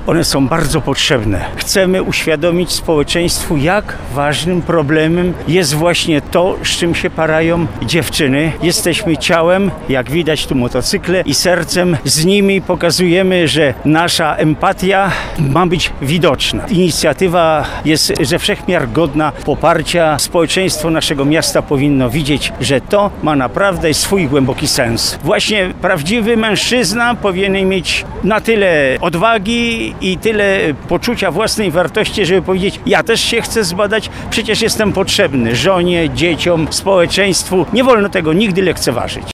One są bardzo potrzebne. Chcemy uświadomić społeczeństwu, jak ważnym problemem jest właśnie to, z czym się parają dziewczyny. Jesteśmy ciałem, jak widać tu motocykle, i sercem z nimi pokazujemy, że nasza empatia ma być widoczna. Inicjatywa jest ze wszechmiar godna poparcia. Społeczeństwo naszego miasta powinno widzieć, że to ma naprawdę swój głęboki sens. Właśnie prawdziwy mężczyzna powinien mieć na tyle odwagi i tyle poczucia własnej wartości, żeby powiedzieć: ja też się chcę zbadać, przecież jestem potrzebny żonie, dzieciom, społeczeństwu. Nie wolno tego nigdy lekceważyć.